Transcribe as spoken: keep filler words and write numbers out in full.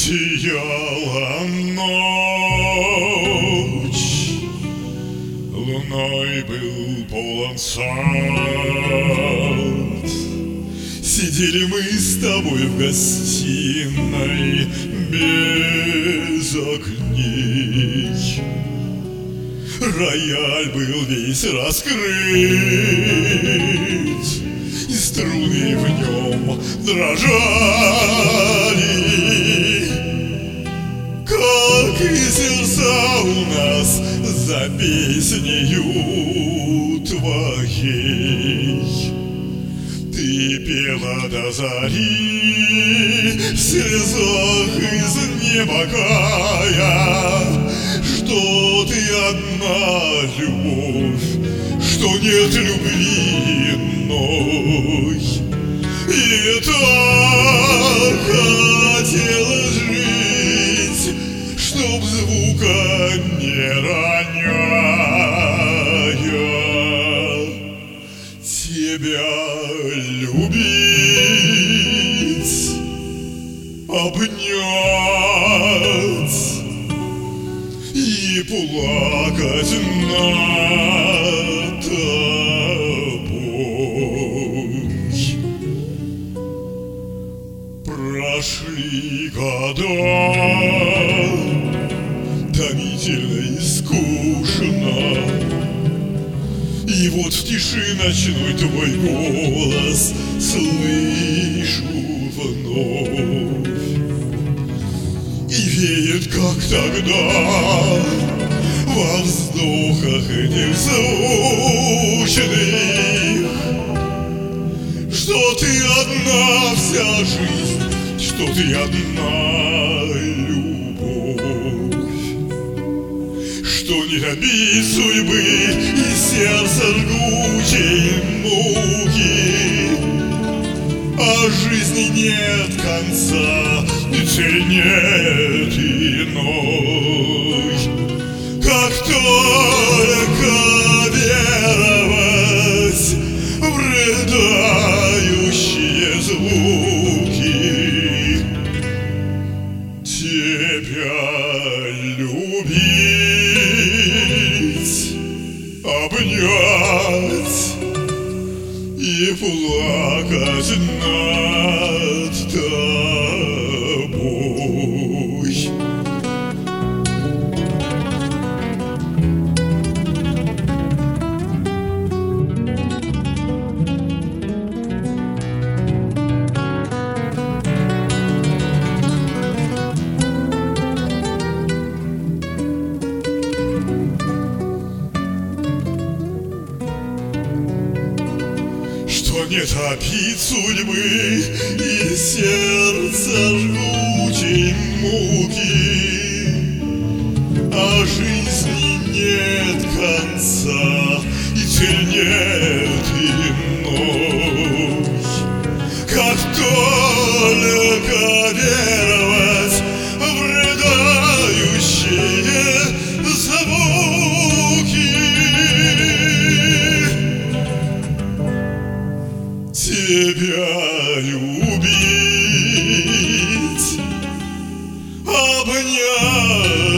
Сияла ночь, луной был полон сад. Сидели мы с тобой в гостиной без огней. Рояль был весь раскрыт, и струны в нем дрожали. Как и сердца у нас за песнею твоей. Ты пела до зари, в слезах изнемогая, что ты одна любовь, что нет любви иной. И так хотела жить, чтоб звука не роняя тебя любить, обнять и плакать над тобой. Прошли года, томительно и скучно, и вот в тиши ночной твой голос слышу вновь. И веет, как тогда, во вздохах этих звучных, что ты одна вся жизнь, что ты одна любовь, что не обид судьбы и сердца жгучей муки, а жизни нет конца и цели нет иной. Как только веровать в рыдающие звуки, тебя любить, обнять и плакать над тобой. Что не топит судьбы и сердца жгучей муки, а жизни нет конца и цель нет иной. Как только веровать в рыдающие звуки, тебя любить, обнять